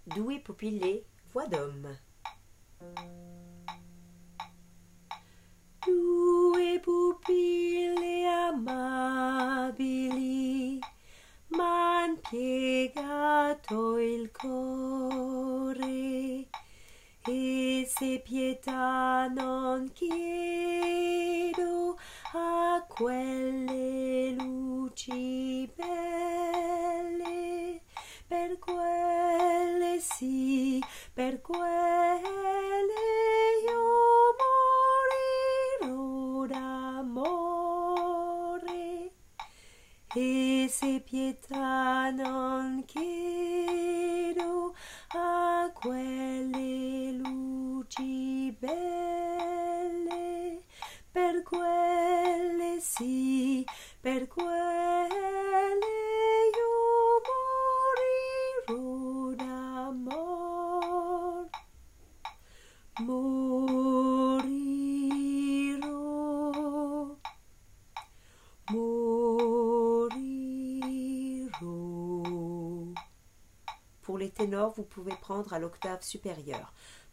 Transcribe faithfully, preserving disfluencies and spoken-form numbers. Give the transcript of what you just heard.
Due pupille, voix d'homme. Due pupille amabili m'han piegato il cuore e se pietà non chiedo a quelle luci belle, per quelle sì, per quelle io morirò d'amore. E se pietà non chiedo a quelle luci belle, per quelle sì, per quelle io morirò d'amor. Morirò, morirò. Pour les ténors, vous pouvez prendre à l'octave supérieure.